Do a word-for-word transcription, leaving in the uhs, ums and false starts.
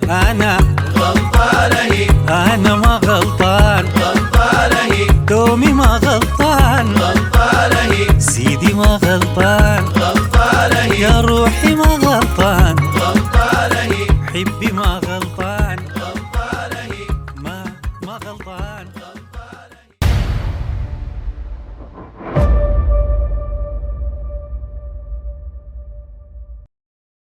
أنا غلطانة هي، أنا ما غلطان، غلطانة هي، دومي ما غلطان، غلطانة هي، سيدي ما غلطان.